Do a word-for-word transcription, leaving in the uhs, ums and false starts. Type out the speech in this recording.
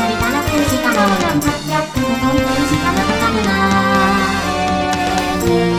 りたらくしかもなんだ。もう本当にしかなかったな。